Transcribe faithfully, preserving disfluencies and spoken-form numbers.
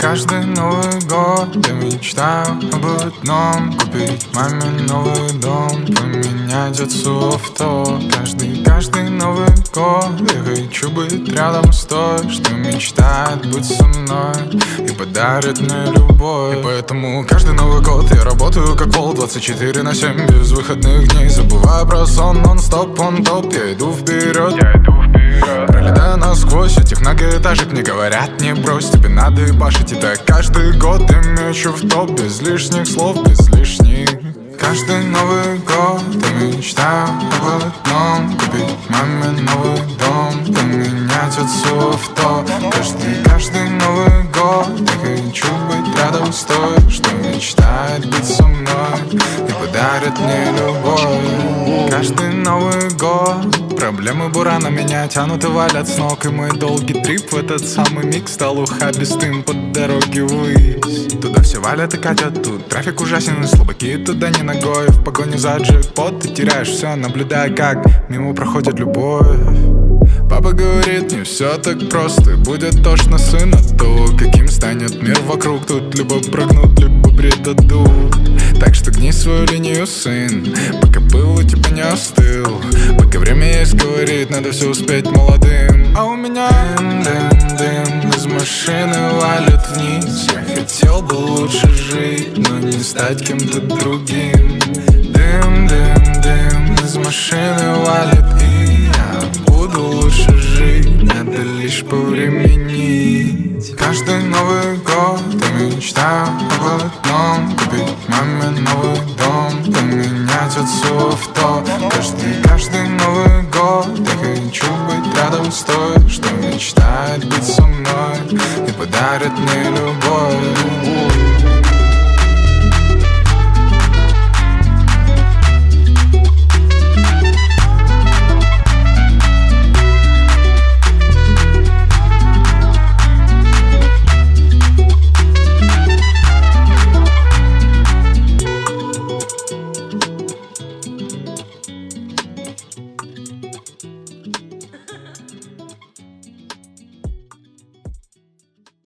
Каждый Новый год я мечтаю об одном: купить маме новый дом, поменять отцу авто. Каждый, каждый Новый год я хочу быть рядом с той, что мечтает быть со мной и подарит мне любовь. И поэтому каждый Новый год я работаю как вол, двадцать четыре на семь, без выходных дней. Забываю про сон, нон-стоп, он топ, я иду вперед, я иду вперед. Пролетая насквозь этих многоэтажек, мне говорят: не брось, тебе надо ебашить. И так каждый год я мечу в топ, без лишних слов, без лишних. Каждый Новый год я мечтаю об одном: купить маме новый дом, поменять отцу авто. Каждый, каждый Новый год я хочу быть рядом с той, что мечтает быть со мной и подарит мне любовь. Каждый Новый год проблемы бурана меня тянут и валят с ног. И мой долгий трип в этот самый миг стал ухабистым по дороге ввысь. Туда все валят и катят, тут трафик ужасен, и слабаки туда не ногой. В погоне за джекпот ты теряешь все, наблюдая, как мимо проходит любовь. Папа говорит, не все так просто, и будет тошно сын от того, каким станет мир вокруг. Тут либо прыгнут, либо предадут. Так что гни свою линию, сын, пока пыл у тебя не остыл. Пока время есть, говорит, надо все успеть молодым. А у меня дым, дым, дым из машины валит вниз. Я хотел бы лучше жить, но не стать кем-то другим. Дым, дым, дым из машины валит, и я буду лучше жить, надо лишь повременить. Каждый Новый год я мечтаю об одном: купить маме новый дом, поменять отцу авто. Каждый, каждый